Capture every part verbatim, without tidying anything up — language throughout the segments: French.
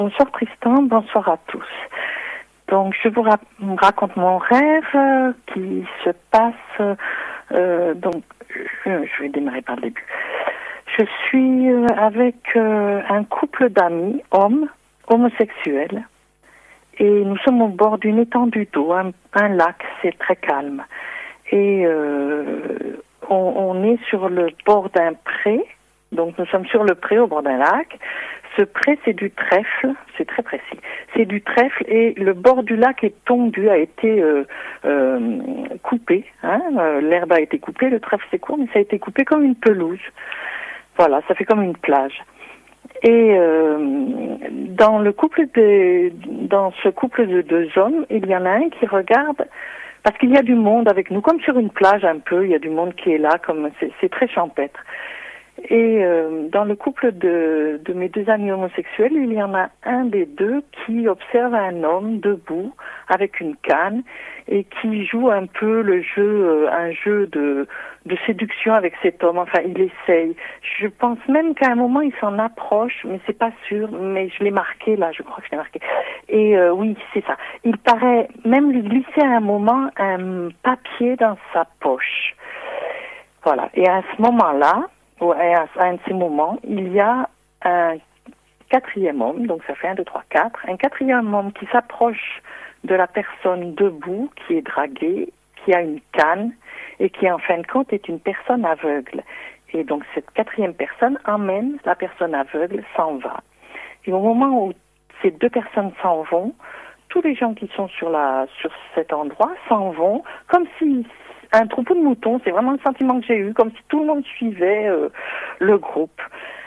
Bonsoir Tristan, bonsoir à tous. Donc je vous ra- raconte mon rêve euh, qui se passe, euh, donc je, je vais démarrer par le début. Je suis euh, avec euh, un couple d'amis, hommes, homosexuels, et nous sommes au bord d'une étendue d'eau, un, un lac, c'est très calme. Et euh, on, on est sur le bord d'un pré, donc nous sommes sur le pré au bord d'un lac. Ce pré, c'est du trèfle, c'est très précis. C'est du trèfle et le bord du lac est tondu, a été euh, euh, coupé. Hein, euh, l'herbe a été coupée, le trèfle c'est court, mais ça a été coupé comme une pelouse. Voilà, ça fait comme une plage. Et euh, dans le couple de, dans ce couple de deux hommes, il y en a un qui regarde, parce qu'il y a du monde avec nous, comme sur une plage un peu, il y a du monde qui est là, comme c'est, c'est très champêtre. Et euh, dans le couple de, de mes deux amis homosexuels, il y en a un des deux qui observe un homme debout avec une canne et qui joue un peu le jeu, euh, un jeu de, de séduction avec cet homme. Enfin, il essaye. Je pense même qu'à un moment il s'en approche, mais c'est pas sûr. Mais je l'ai marqué là, je crois que je l'ai marqué. Et euh, oui, c'est ça. Il paraît même lui glisser à un moment un papier dans sa poche. Voilà. Et à ce moment-là. Et à un de ces moments, il y a un quatrième homme, donc ça fait un, deux, trois, quatre, un quatrième homme qui s'approche de la personne debout, qui est draguée, qui a une canne, et qui en fin de compte est une personne aveugle. Et donc cette quatrième personne emmène la personne aveugle, s'en va. Et au moment où ces deux personnes s'en vont, tous les gens qui sont sur la sur cet endroit s'en vont, comme si un troupeau de moutons, c'est vraiment le sentiment que j'ai eu, comme si tout le monde suivait euh, le groupe.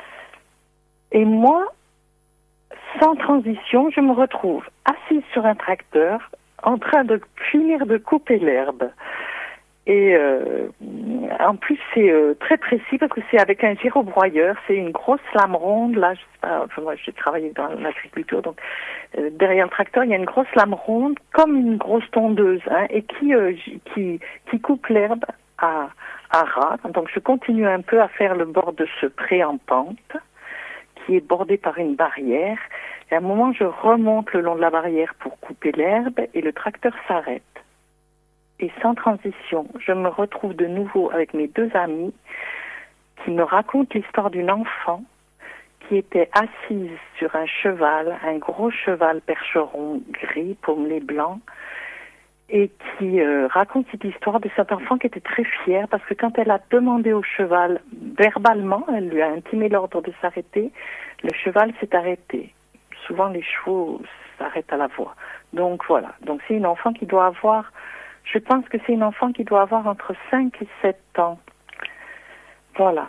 Et moi, sans transition, je me retrouve assise sur un tracteur, en train de finir de couper l'herbe. Et euh, en plus, c'est euh, très précis parce que c'est avec un gyrobroyeur, c'est une grosse lame ronde. Là, je sais pas, enfin, moi, j'ai travaillé dans l'agriculture, donc euh, derrière le tracteur, il y a une grosse lame ronde, comme une grosse tondeuse, hein, et qui euh, qui qui coupe l'herbe à à ras. Donc, je continue un peu à faire le bord de ce pré en pente, qui est bordé par une barrière. Et à un moment, je remonte le long de la barrière pour couper l'herbe, et le tracteur s'arrête. Et sans transition, je me retrouve de nouveau avec mes deux amis qui me racontent l'histoire d'une enfant qui était assise sur un cheval, un gros cheval percheron gris, pommelé blanc, et qui euh, raconte cette histoire de cet enfant qui était très fière parce que quand elle a demandé au cheval verbalement, elle lui a intimé l'ordre de s'arrêter, le cheval s'est arrêté. Souvent les chevaux s'arrêtent à la voix. Donc voilà, donc c'est une enfant qui doit avoir, je pense que c'est une enfant qui doit avoir entre cinq et sept ans. Voilà.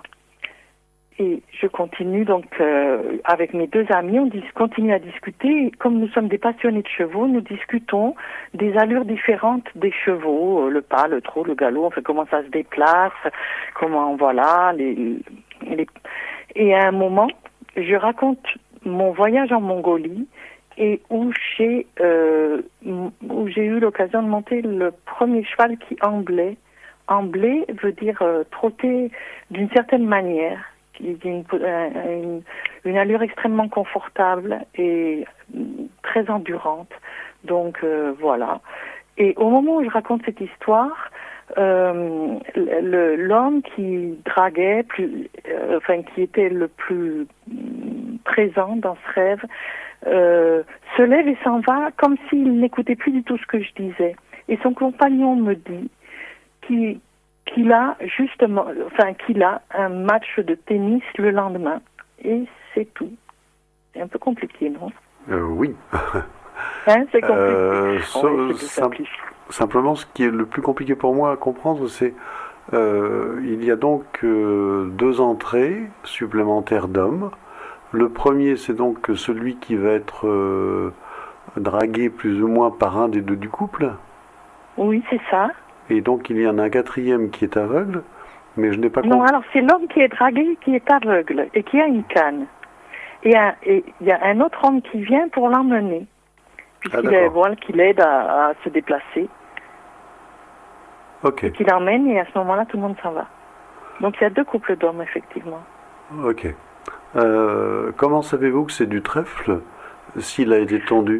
Et je continue donc euh, avec mes deux amis, on dis- continue à discuter. Et comme nous sommes des passionnés de chevaux, nous discutons des allures différentes des chevaux, euh, le pas, le trot, le galop, on fait comment ça se déplace, comment voilà. Les, les... Et à un moment, je raconte mon voyage en Mongolie et où j'ai euh, où j'ai eu l'occasion de monter le premier cheval qui amblait. Ambler veut dire euh, trotter d'une certaine manière, d'une une, une allure extrêmement confortable et très endurante. Donc euh, voilà. Et au moment où je raconte cette histoire, euh, le, l'homme qui draguait, plus, euh, enfin qui était le plus présent dans ce rêve, euh, se lève et s'en va comme s'il n'écoutait plus du tout ce que je disais. Et son compagnon me dit qu'il qu'il a justement, enfin qu'il a un match de tennis le lendemain. Et c'est tout. C'est un peu compliqué, non? euh, Oui. Hein, c'est compliqué. Euh, so, ouais, c'est sim- simplement, ce qui est le plus compliqué pour moi à comprendre, c'est euh, il y a donc euh, deux entrées supplémentaires d'hommes. Le premier, c'est donc celui qui va être euh, dragué plus ou moins par un des deux du couple. Oui, c'est ça. Et donc il y en a un quatrième qui est aveugle, mais je n'ai pas Non, compris. alors c'est l'homme qui est dragué, qui est aveugle et qui a une canne. Et un- et il y a un autre homme qui vient pour l'emmener, puisqu'il Ah, est, voilà, qu'il aide à, à se déplacer. Ok. Et qu'il emmène, et à ce moment-là, tout le monde s'en va. Donc il y a deux couples d'hommes, effectivement. Ok. Euh, comment savez-vous que c'est du trèfle? s'il a été tondu.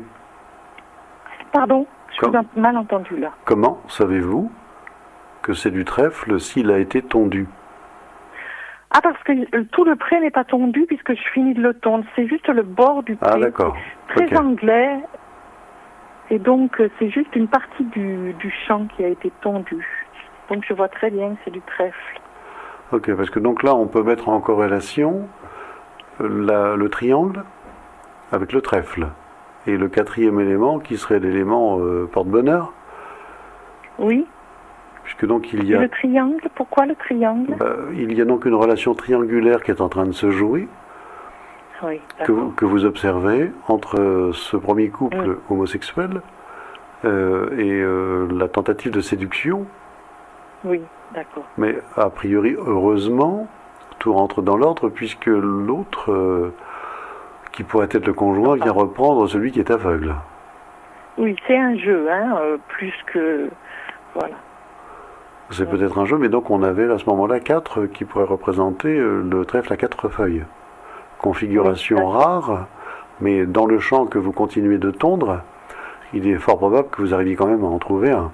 Pardon, je Comme- vous ai mal entendu là. Comment savez-vous que c'est du trèfle s'il a été tondu? Ah, parce que euh, tout le pré n'est pas tondu puisque je finis de le tondre. C'est juste le bord du pré. Ah d'accord. Très Ok. anglais. Et donc, euh, c'est juste une partie du, du champ qui a été tondue. Donc, je vois très bien que c'est du trèfle. Ok, parce que donc là, on peut mettre en corrélation euh, la- le triangle avec le trèfle. Et le quatrième élément qui serait l'élément euh, porte-bonheur, Oui. puisque donc il y Et a, le triangle, pourquoi le triangle? bah, il y a donc une relation triangulaire qui est en train de se jouer, Oui, que vous, d'accord. que vous observez entre euh, ce premier couple Mm. homosexuel euh, et euh, la tentative de séduction. Oui, d'accord. Mais a priori, heureusement, tout rentre dans l'ordre puisque l'autre, euh, qui pourrait être le conjoint, vient reprendre celui qui est aveugle. Oui, c'est un jeu, hein, euh, plus que... Voilà. C'est peut-être un jeu, mais donc on avait à ce moment-là quatre qui pourraient représenter euh, le trèfle à quatre feuilles. Configuration Oui, rare, mais dans le champ que vous continuez de tondre, il est fort probable que vous arriviez quand même à en trouver un.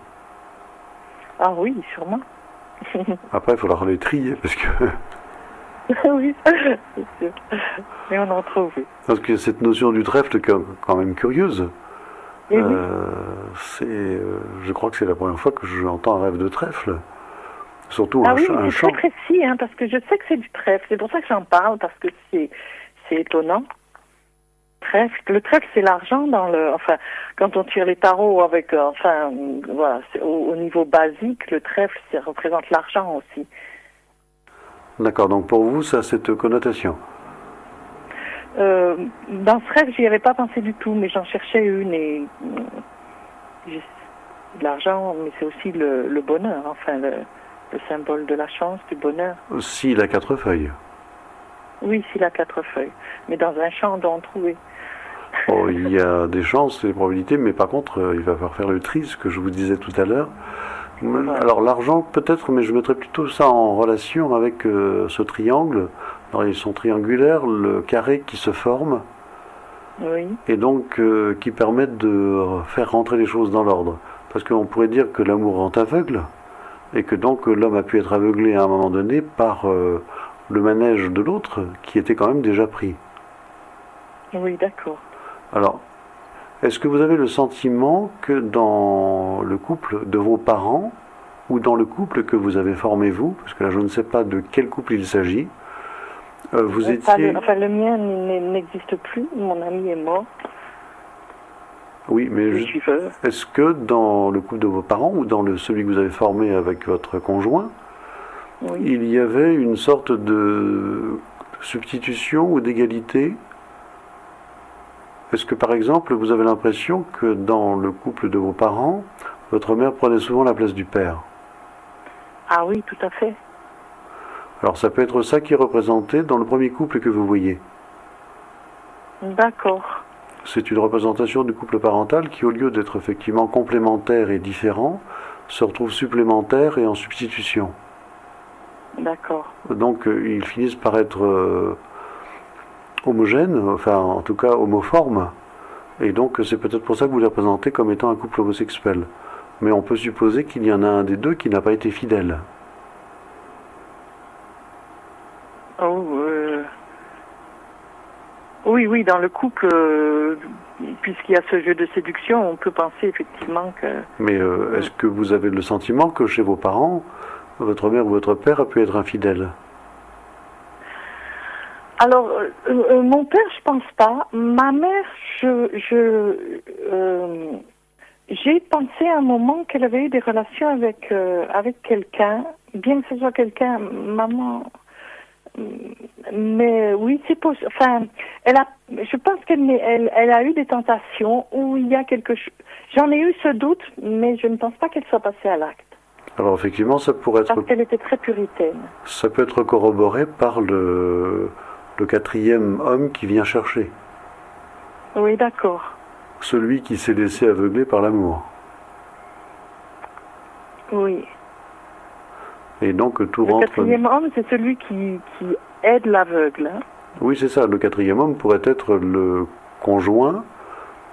Ah oui, sûrement. Après, il faudra les trier, parce que, Oui, c'est sûr. Mais on en trouve, oui. parce que cette notion du trèfle est quand quand même curieuse. Et oui. Euh, c'est, euh, je crois que c'est la première fois que j'entends un rêve de trèfle. Surtout Ah un, oui, ch- un c'est chant. très précis, hein, parce que je sais que c'est du trèfle. C'est pour ça que j'en parle, parce que c'est c'est étonnant. Trèfle. Le trèfle, c'est l'argent dans le... Enfin, quand on tire les tarots avec... euh, enfin, euh, voilà, c'est au, au niveau basique, le trèfle, ça représente l'argent aussi. D'accord, donc pour vous, ça a cette connotation. Euh, dans ce rêve, j'y avais pas pensé du tout, mais j'en cherchais une et... euh, j'ai- L'argent, mais c'est aussi le, le bonheur, enfin, le, le symbole de la chance, du bonheur. S'il a quatre feuilles. Oui, s'il a quatre feuilles. Mais dans un champ, on doit en trouver. Oh, il y a des chances, des probabilités, mais par contre, euh, il va falloir faire le tri, ce que je vous disais tout à l'heure. Alors l'argent peut-être, mais je mettrais plutôt ça en relation avec euh, ce triangle. Alors ils sont triangulaires, le carré qui se forme, Oui, et donc euh, qui permettent de faire rentrer les choses dans l'ordre. Parce qu'on pourrait dire que l'amour rend aveugle, et que donc euh, l'homme a pu être aveuglé à un moment donné par euh, le manège de l'autre, qui était quand même déjà pris. oui, d'accord. Alors, est-ce que vous avez le sentiment que dans le couple de vos parents, ou dans le couple que vous avez formé vous, parce que là je ne sais pas de quel couple il s'agit, euh, vous Euh, pas étiez... le- enfin, le mien n- n'existe plus. Mon ami est mort. Oui, mais Je je- suis veuve. est-ce que dans le couple de vos parents, ou dans le, celui que vous avez formé avec votre conjoint, Oui. il y avait une sorte de substitution ou d'égalité? Est-ce que par exemple vous avez l'impression que dans le couple de vos parents, votre mère prenait souvent la place du père? Ah oui, tout à fait. Alors ça peut être ça qui est représenté dans le premier couple que vous voyez. D'accord. C'est une représentation du couple parental qui, au lieu d'être effectivement complémentaire et différent, se retrouve supplémentaire et en substitution. D'accord. Donc euh, ils finissent par être euh, homogènes, enfin en tout cas homoformes, et donc c'est peut-être pour ça que vous les représentez comme étant un couple homosexuel. Mais on peut supposer qu'il y en a un des deux qui n'a pas été fidèle. Oh, euh... Oui, oui, dans le couple, euh, puisqu'il y a ce jeu de séduction, on peut penser effectivement que... Mais euh, est-ce que vous avez le sentiment que chez vos parents, votre mère ou votre père a pu être infidèle? Alors, euh, euh, mon père, je pense pas. Ma mère, je... je euh, j'ai pensé à un moment qu'elle avait eu des relations avec, euh, avec quelqu'un, bien que ce soit quelqu'un, maman... Mais oui, c'est possible. Enfin, elle a, je pense qu'elle elle, elle a eu des tentations où il y a quelque chose. J'en ai eu ce doute, mais je ne pense pas qu'elle soit passée à l'acte. Alors effectivement, ça pourrait être, Parce qu'elle était très puritaine. ça peut être corroboré par le, le quatrième homme qui vient chercher. Oui, d'accord. Celui qui s'est laissé aveugler par l'amour. Oui. Et donc tout Le rentre... quatrième homme, c'est celui qui, qui aide l'aveugle. Hein. Oui, c'est ça. Le quatrième homme pourrait être le conjoint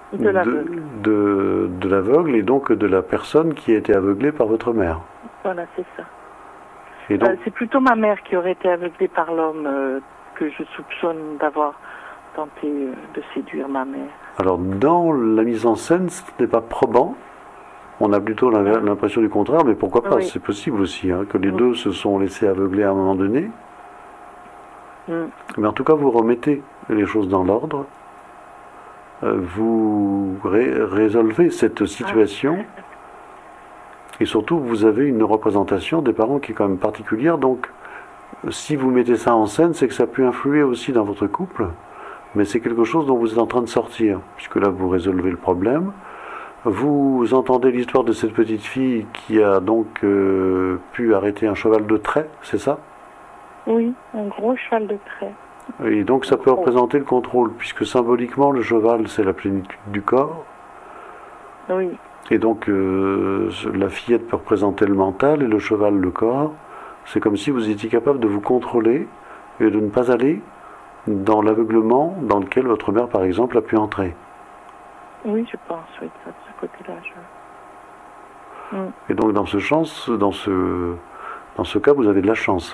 De l'aveugle. De, de, de l'aveugle et donc de la personne qui a été aveuglée par votre mère. Voilà, c'est ça. Et donc, euh, c'est plutôt ma mère qui aurait été aveuglée par l'homme euh, que je soupçonne d'avoir tenté euh, de séduire ma mère. alors, dans la mise en scène, ce n'est pas probant. On a plutôt l'impression du contraire, mais pourquoi pas? Oui. C'est possible aussi, hein, que les Oui. deux se sont laissés aveugler à un moment donné. Mm. Mais en tout cas, vous remettez les choses dans l'ordre. Euh, vous ré résolvez cette situation. Ah. Et surtout, vous avez une représentation des parents qui est quand même particulière. Donc, si vous mettez ça en scène, c'est que ça peut influer aussi dans votre couple. Mais c'est quelque chose dont vous êtes en train de sortir, puisque là, vous résolvez le problème. Vous entendez l'histoire de cette petite fille qui a donc euh, pu arrêter un cheval de trait, c'est ça? Oui, un gros cheval de trait. Et donc ça peut représenter le contrôle, puisque symboliquement le cheval c'est la plénitude du corps. Oui. Et donc euh, la fillette peut représenter le mental et le cheval le corps. C'est comme si vous étiez capable de vous contrôler et de ne pas aller dans l'aveuglement dans lequel votre mère par exemple a pu entrer. Oui, je pense, oui, de ce côté-là. Je... Mm. Et donc dans ce chance, dans ce, dans ce cas, vous avez de la chance.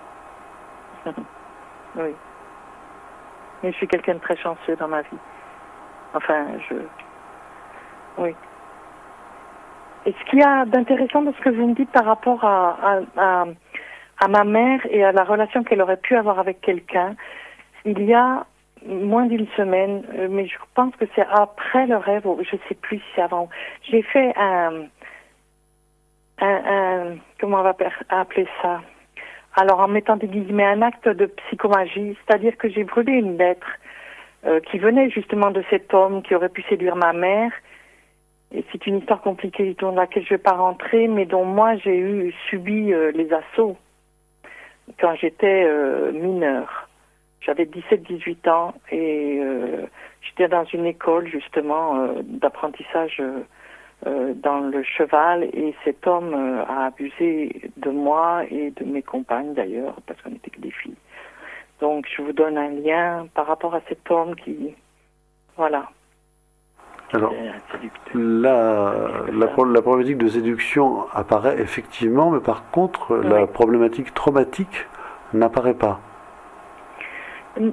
Oui. Mais je suis quelqu'un de très chanceux dans ma vie. Enfin, je... Oui. Et ce qu'il y a d'intéressant dans ce que vous me dites par rapport à, à, à, à ma mère et à la relation qu'elle aurait pu avoir avec quelqu'un, il y a moins d'une semaine, mais je pense que c'est après le rêve, je ne sais plus si c'est avant. J'ai fait un, un, un... Comment on va appeler ça? Alors, en mettant des guillemets, un acte de psychomagie, c'est-à-dire que j'ai brûlé une lettre euh, qui venait justement de cet homme qui aurait pu séduire ma mère. Et c'est une histoire compliquée dans laquelle je ne vais pas rentrer, mais dont moi j'ai eu subi euh, les assauts quand j'étais euh, mineure. J'avais dix-sept dix-huit ans et euh, j'étais dans une école justement euh, d'apprentissage euh, Euh, dans le cheval, et cet homme euh, a abusé de moi et de mes compagnes d'ailleurs, parce qu'on n'était que des filles. Donc je vous donne un lien par rapport à cet homme qui, voilà. Alors, la, la, la problématique de séduction apparaît effectivement, mais par contre, oui. La problématique traumatique n'apparaît pas. Euh,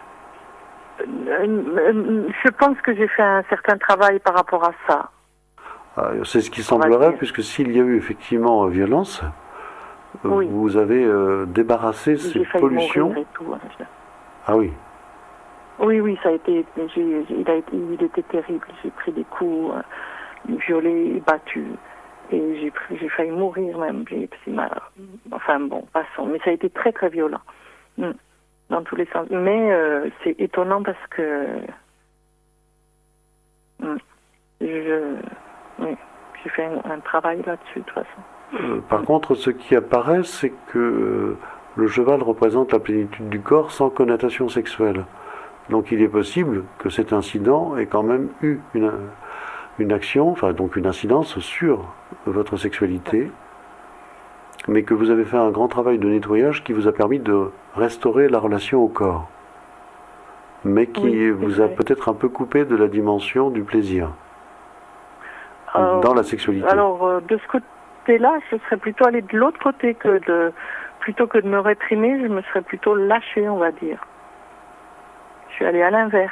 euh, je pense que j'ai fait un certain travail par rapport à ça. C'est ce qui semblerait, puisque s'il y a eu effectivement violence, oui. Vous avez euh, débarrassé ces pollutions. Et tout, hein, ah oui. Oui, oui, ça a été, il, a été il était terrible. J'ai pris des coups, euh, violé, battu, et j'ai j'ai failli mourir même. Enfin bon, passons. Mais ça a été très très violent, dans tous les sens. Mais euh, c'est étonnant parce que je Oui, j'ai fait un, un travail là-dessus, de toute façon. Euh, par contre, ce qui apparaît, c'est que euh, le cheval représente la plénitude du corps sans connotation sexuelle. Donc il est possible que cet incident ait quand même eu une, une action, enfin donc une incidence sur votre sexualité, mais que vous avez fait un grand travail de nettoyage qui vous a permis de restaurer la relation au corps, mais qui oui, vous a peut-être un peu coupé de la dimension du plaisir. Euh, dans la sexualité. Alors, euh, de ce côté-là, je serais plutôt allé de l'autre côté que de... Plutôt que de me réprimer, je me serais plutôt lâchée, on va dire. Je suis allée à l'inverse.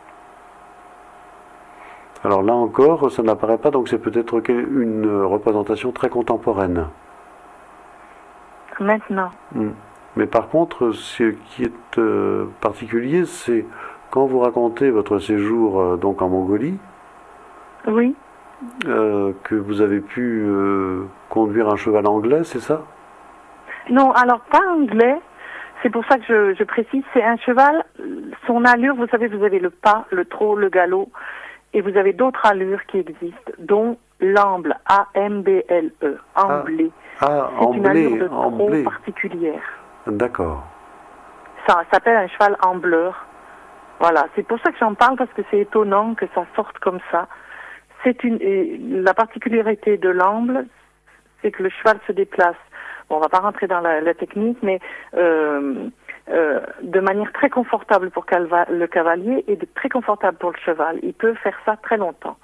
Alors là encore, ça n'apparaît pas, donc c'est peut-être une représentation très contemporaine. Maintenant. Mmh. Mais par contre, ce qui est euh, particulier, c'est quand vous racontez votre séjour euh, donc en Mongolie. Oui. Euh, que vous avez pu euh, conduire un cheval anglais, c'est ça? Non, alors pas anglais, c'est pour ça que je, je précise, c'est un cheval, son allure, vous savez, vous avez le pas, le trot, le galop, et vous avez d'autres allures qui existent, dont l'amble, A M B L E, amblé. Ah, ah c'est amblé, une allure de trot amblé. particulière. D'accord. Ça s'appelle un cheval ambleur. Voilà, c'est pour ça que j'en parle, parce que c'est étonnant que ça sorte comme ça. C'est une, la particularité de l'amble, c'est que le cheval se déplace. Bon, on va pas rentrer dans la, la technique, mais euh, euh, de manière très confortable pour calva- le cavalier et de très confortable pour le cheval. Il peut faire ça très longtemps.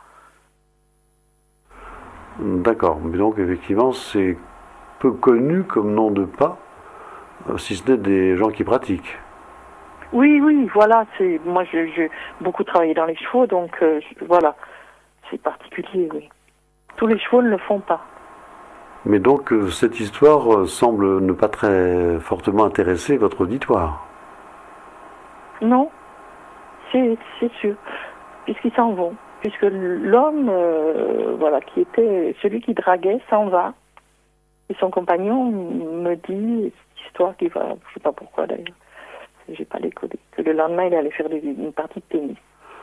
D'accord, mais donc effectivement c'est peu connu comme nom de pas, euh, si ce n'est des gens qui pratiquent. Oui, oui, voilà. C'est moi, j'ai j'ai beaucoup travaillé dans les chevaux, donc euh, je- voilà, c'est particulier. Oui, tous les chevaux ne le font pas. Mais donc euh, cette histoire euh, semble ne pas très fortement intéresser votre auditoire. Non, c'est c'est sûr, puisqu'ils s'en vont, puisque l'homme, euh, voilà, qui était celui qui draguait, s'en va, et son compagnon me dit cette histoire qui va, je sais pas pourquoi d'ailleurs, j'ai pas les codes, que le lendemain il allait faire des- une partie de tennis.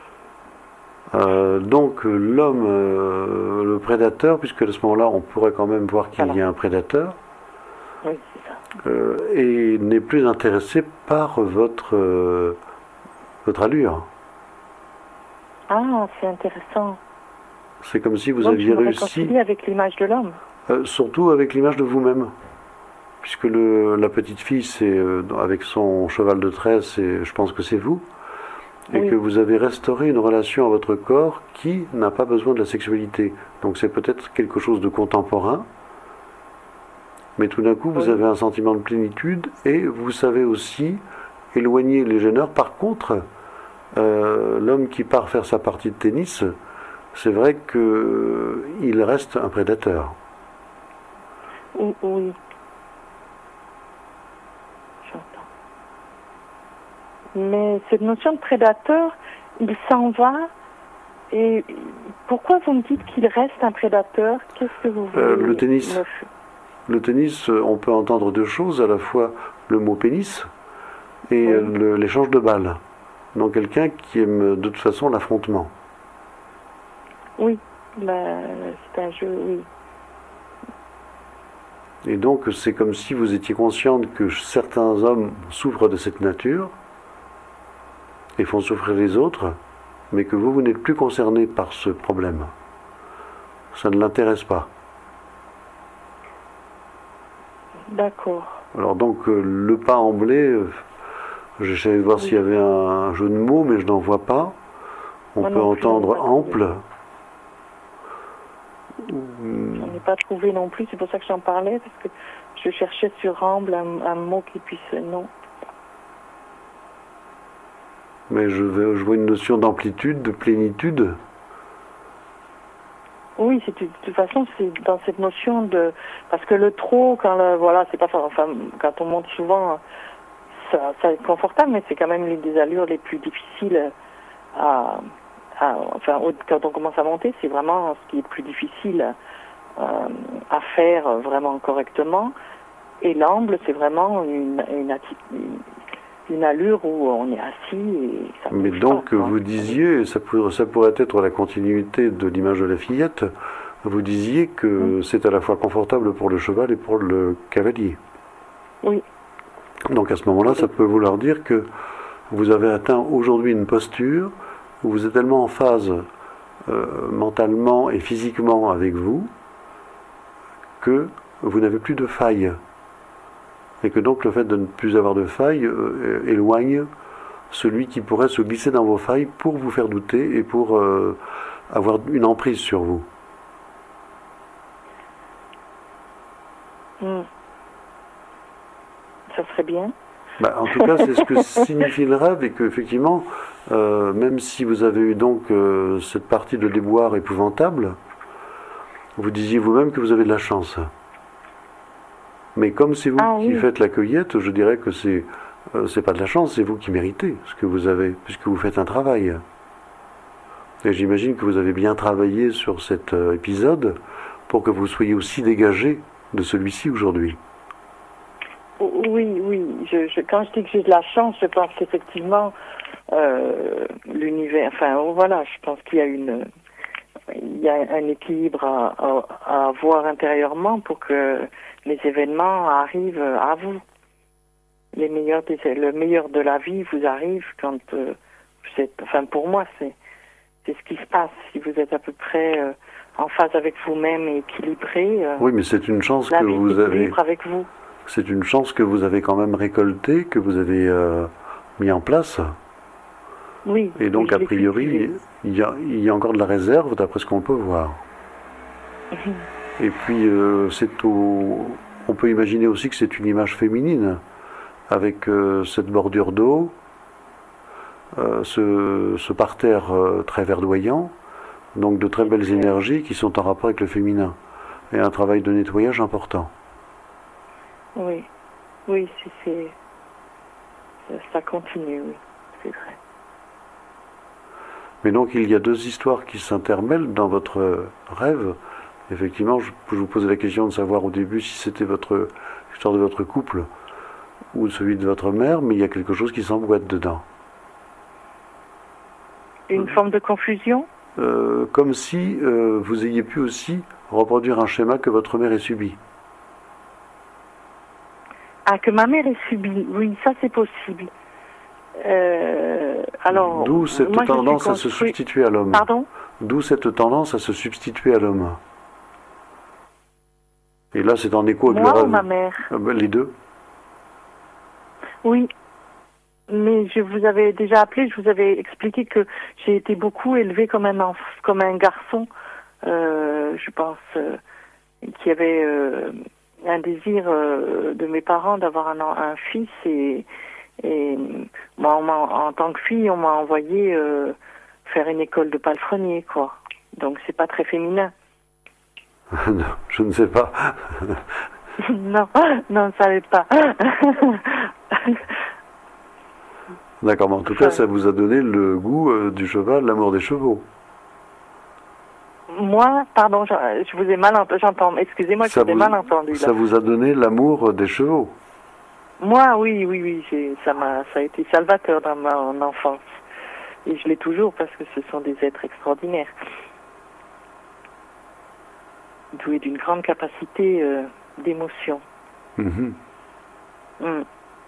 Euh, donc euh, l'homme, euh, le prédateur, puisque à ce moment-là on pourrait quand même voir qu'il Voilà. y a un prédateur, Oui, c'est ça. euh, et n'est plus intéressé par votre, euh, votre allure. Ah, c'est intéressant. C'est comme si vous Donc je aviez me réussi, réconcilie avec l'image de l'homme. euh, surtout avec l'image de vous-même. Puisque le, la petite fille, c'est euh, avec son cheval de tresse, et je pense que c'est vous, et Oui. que vous avez restauré une relation à votre corps qui n'a pas besoin de la sexualité. Donc c'est peut-être quelque chose de contemporain, mais tout d'un coup vous Oui. avez un sentiment de plénitude et vous savez aussi éloigner les gêneurs. Par contre, euh, l'homme qui part faire sa partie de tennis, c'est vrai qu'il reste un prédateur. Oui. oui. Mais cette notion de prédateur, il s'en va. Et pourquoi vous me dites qu'il reste un prédateur? Qu'est-ce que vous voulez Euh, le tennis. me... Le tennis, on peut entendre deux choses, à la fois le mot pénis et Oui. le- l'échange de balles. Donc quelqu'un qui aime de toute façon l'affrontement. Oui, la- c'est un jeu, oui. Et donc c'est comme si vous étiez consciente que certains hommes souffrent de cette nature et font souffrir les autres, mais que vous, vous n'êtes plus concerné par ce problème. Ça ne l'intéresse pas. D'accord. Alors donc euh, le pas emblé, euh, j'essayais de voir Oui. s'il y avait un jeu de mots, mais je n'en vois pas. On Moi peut non plus, j'en ai entendre pas trouvé. ample. J'en ai pas trouvé non plus, c'est pour ça que j'en parlais, parce que je cherchais sur amble un, un mot qui puisse... Non. Mais je, vais- je vois une notion d'amplitude, de plénitude. Oui, c'est de toute façon, c'est dans cette notion de... Parce que le trop, quand le, voilà, c'est pas... Enfin, quand on monte souvent, ça, ça est confortable, mais c'est quand même l'une des allures les plus difficiles à... à- enfin, au- quand on commence à monter, c'est vraiment ce qui est plus difficile euh, à faire vraiment correctement. Et l'amble, c'est vraiment une, une, atti- une, une allure où on est assis et ça Mais bouge donc pas, hein. vous disiez, et ça, pour- ça pourrait être la continuité de l'image de la fillette, vous disiez que Mm. c'est à la fois confortable pour le cheval et pour le cavalier. Oui, Donc à ce moment-là, ça peut vouloir dire que vous avez atteint aujourd'hui une posture où vous êtes tellement en phase euh, mentalement et physiquement avec vous que vous n'avez plus de faille. Et que donc le fait de ne plus avoir de faille euh, éloigne celui qui pourrait se glisser dans vos failles pour vous faire douter et pour euh, avoir une emprise sur vous. mm. Ça serait bien. Bah, en tout cas, c'est ce que signifie le rêve et qu'effectivement, euh, même si vous avez eu donc euh, cette partie de déboire épouvantable, vous disiez vous-même que vous avez de la chance. Mais comme c'est vous Ah, qui oui. faites la cueillette, je dirais que c'est euh, c'est pas de la chance, c'est vous qui méritez ce que vous avez, puisque vous faites un travail. Et j'imagine que vous avez bien travaillé sur cet euh, épisode pour que vous soyez aussi dégagé de celui-ci aujourd'hui. Oui, oui. Je, je, quand je dis que j'ai de la chance, je pense qu'effectivement, euh, l'univers, enfin voilà, je pense qu'il y a une, il y a un équilibre à, à, à avoir intérieurement pour que les événements arrivent à vous. Les meilleurs des, le meilleur de la vie vous arrive quand euh, vous êtes, enfin pour moi c'est, c'est ce qui se passe. Si vous êtes à peu près euh, en phase avec vous-même et équilibré, euh, Oui, mais c'est une chance la que vie vous avez. s'équilibre avec vous. c'est une chance que vous avez quand même récoltée, que vous avez euh, mis en place. Oui. Et donc, oui, a priori, il y, a, il y a encore de la réserve, d'après ce qu'on peut voir. Mhm. Et puis, euh, c'est au... on peut imaginer aussi que c'est une image féminine, avec euh, cette bordure d'eau, euh, ce, ce parterre euh, très verdoyant, donc de très belles énergies qui sont en rapport avec le féminin. Et un travail de nettoyage important. Oui, oui, c'est, ça continue, oui, c'est vrai. Mais donc il y a deux histoires qui s'intermêlent dans votre rêve. Effectivement, je, je vous posais la question de savoir au début si c'était votre l'histoire de votre couple ou celui de votre mère, mais il y a quelque chose qui s'emboîte dedans. Une mmh. forme de confusion euh, Comme si euh, vous ayez pu aussi reproduire un schéma que votre mère ait subi. Ah, que ma mère ait subi, oui, ça c'est possible. Euh, alors, D'où cette moi, tendance construit... à se substituer à l'homme. Pardon ? D'où cette tendance à se substituer à l'homme. Et là, c'est en écho avec moi le rêve. Ou ma mère ? Les deux. Oui, mais je vous avais déjà appelé, je vous avais expliqué que j'ai été beaucoup élevée comme un enf... comme un garçon, euh, je pense, euh, qui avait euh, un désir euh, de mes parents d'avoir un, un fils et, et moi, en tant que fille, on m'a envoyé euh, faire une école de palefrenier, quoi. Donc c'est pas très féminin. Non, je ne sais pas. non, non, ça l'est pas. D'accord, mais en tout cas, ça vous a donné le goût euh, du cheval, l'amour des chevaux. Moi, pardon, je, je vous ai mal entendu, j'entends, excusez-moi, je vous ai mal entendu. Là. Ça vous a donné l'amour des chevaux. Moi, oui, oui, oui, j'ai, ça m'a, ça a été salvateur dans ma en enfance. Et je l'ai toujours parce que ce sont des êtres extraordinaires. Doués d'une grande capacité euh, d'émotion. Mmh. Mm.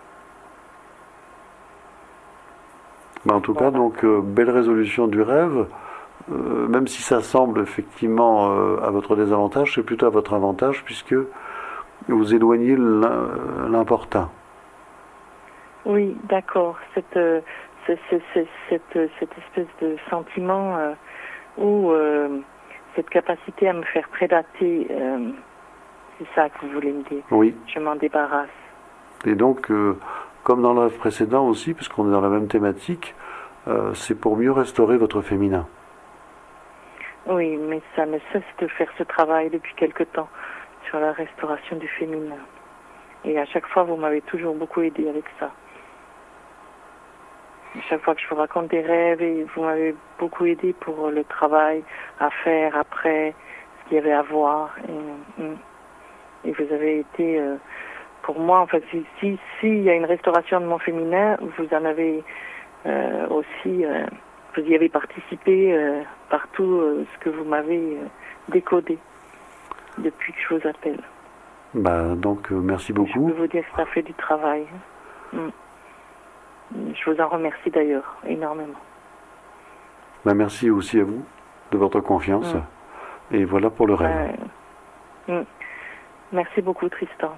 Ben, en tout voilà. cas, donc, euh, belle résolution du rêve. Euh, même si ça semble effectivement euh, à votre désavantage, c'est plutôt à votre avantage puisque vous éloignez l'important. Oui, d'accord. Cette, euh, cette, cette, cette, cette espèce de sentiment euh, où euh, cette capacité à me faire prédater, euh, c'est ça que vous voulez me dire. Oui. Je m'en débarrasse. Et donc, euh, comme dans le rêve précédent aussi, puisqu'on est dans la même thématique, euh, c'est pour mieux restaurer votre féminin. Oui, mais ça ne cesse de faire ce travail depuis quelque temps sur la restauration du féminin. Et à chaque fois, vous m'avez toujours beaucoup aidé avec ça. À chaque fois que je vous raconte des rêves, et vous m'avez beaucoup aidé pour le travail à faire après, ce qu'il y avait à voir. Et, et vous avez été, euh, pour moi, en fait, si, si, si il y a une restauration de mon féminin, vous en avez euh, aussi... Euh, vous y avez participé euh, par tout euh, ce que vous m'avez euh, décodé depuis que je vous appelle. Bah, donc, euh, merci beaucoup. Je peux vous dire que ça fait du travail. Mm. Je vous en remercie d'ailleurs énormément. Bah, merci aussi à vous de votre confiance. Mm. Et voilà pour le rêve. Euh, mm. Merci beaucoup, Tristan.